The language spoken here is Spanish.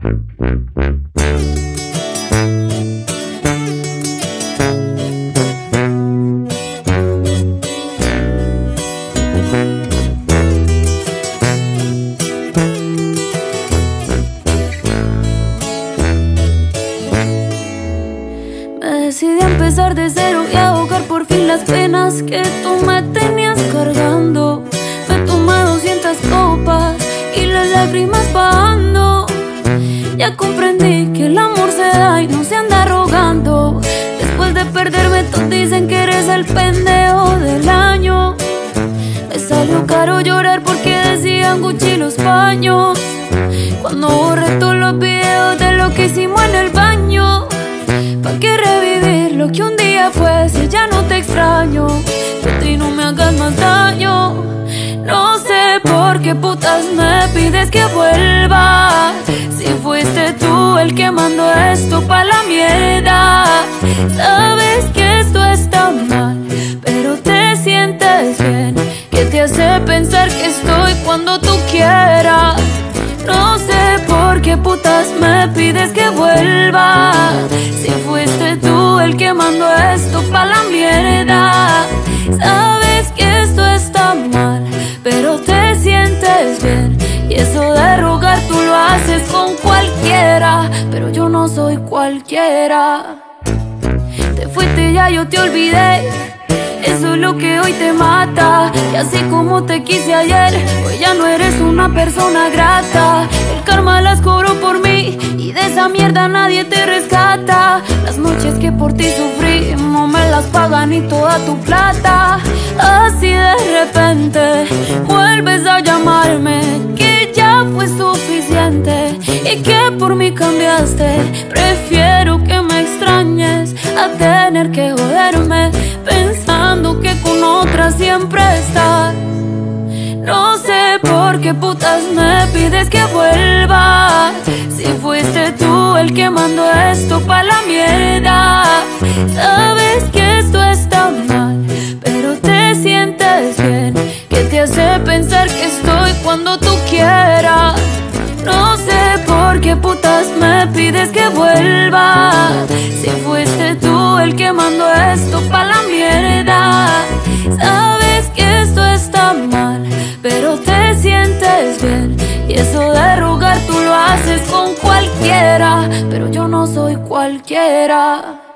Decidí empezar de cero y ahogar por fin las penas que tú me tenías cargando. Me tomé 200 copas y las lágrimas bajando. Ya comprendí que el amor se da y no se anda rogando. Después de perderme todos dicen que eres el pendejo del año. Me salió caro llorar porque decían Gucci los paños. Cuando borré todos los videos de lo que hicimos en el baño. ¿Pa' qué revivir lo que un día fue si ya no te extraño? Vete y no me hagas más daño. No sé por qué putas me pides que vuelva, si fuiste tú el que mandó esto pa' la mierda. Sabes que esto está mal, pero te sientes bien, que te hace pensar que estoy cuando tú quieras. No sé por qué putas me pides que vuelva, si fuiste tú el que mandó esto pa' la mierda. Sabes que esto está mal, pero te sientes bien, y eso de rogar tú lo haces con cualquiera, pero yo no soy cualquiera. Te fuiste ya, yo te olvidé, eso es lo que hoy te mata. Y así como te quise ayer, hoy ya no eres una persona grata. El karma las cobró por mí y de esa mierda nadie te rescata. Las noches que por ti sufrí no me las paga ni toda tu plata. Así de repente vuelves a llamarme, que ya fue suficiente y que por mí cambiaste. Prefiero que me extrañes a tener que joderme pensando que con otra siempre estás. No sé por qué putas me pides que vuelva, si fuiste tú el que mandó esto pa' la mierda. Sabes que esto está mal, pero te sientes bien, que te hace pensar que estoy cuando tú quieras. No sé por qué putas me pides que vuelva, si fuiste tú el que mandó esto pa' la mierda. Sabes que esto está mal, pero te sientes bien, y eso de rogar tú lo haces con cualquiera, pero yo no soy cualquiera.